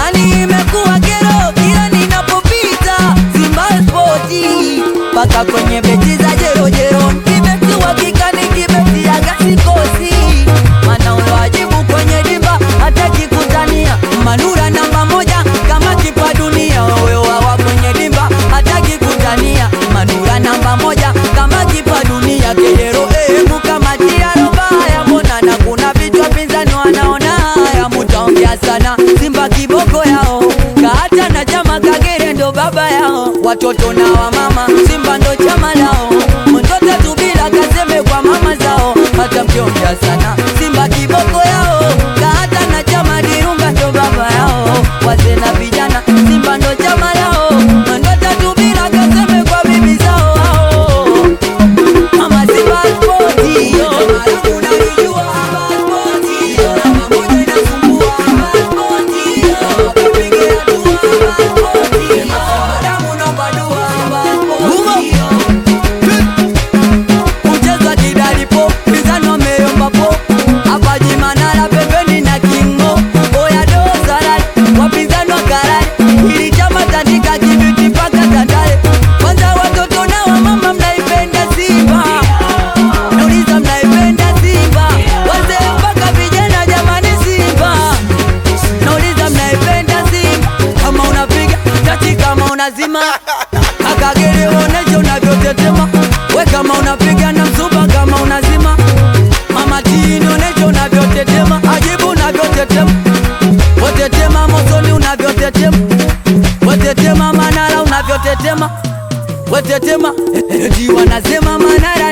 yani imekuwa kero kila ninapopita Simba Sporti, paka kwenye beti za jerojero kibeti wakika ni kibeti ya gasikosi, mana uloajibu kwenye dimba hata kikutania Manura namba moja kama kipa dunia, wewe wawa kwenye dimba hata kikutania Manura namba moja kama kipa dunia. Kejero mukamatia robaya, mbona na kuna vichwa pinzani wanaona haya, mutaongea sana Simba kiboko yao, kahata na chama Kagere ndo baba yao, watoto na wa mama Simba ndo chama lao, mtoto tubila kaseme kwa mama zao, hata mkiongea sana Simba kiboko yao, kahata na chama Dirunga ndo baba yao, wazee na vijana Simba ndo chama lao, mtoto tubila kaseme kwa bibi zao hao. Mama Simba Sporti, unanijua Simba Sporti, namba moja inasumbua Simba Sporti, wakipigia dua Simba Sporti, damu naomba dua Simba Sporti. Mchezo wa kidalipo, pinzani wameomba po, hapa Jimanala pembeni na Kingo, oya dozarari, wapinzani wa karari, ili chama tandika kibiti paka Tandale. Kwanza watoto na wa mama mnaipenda Simba, nauliza mnaipenda Simba, wazee mpaka vijana jamani Simba, nauliza mnaipenda Simba, kama unapiga tati kama unazima Kagere onesha unavyotetema, we kama unapiga na Msuba kama unazima, Mama Tini onesha unavyotetema, Ajibu unavyotetema, wetetema Mosoni unavyotetema, wetetema Manara unavyotetema, wetetema eti wanasema Manara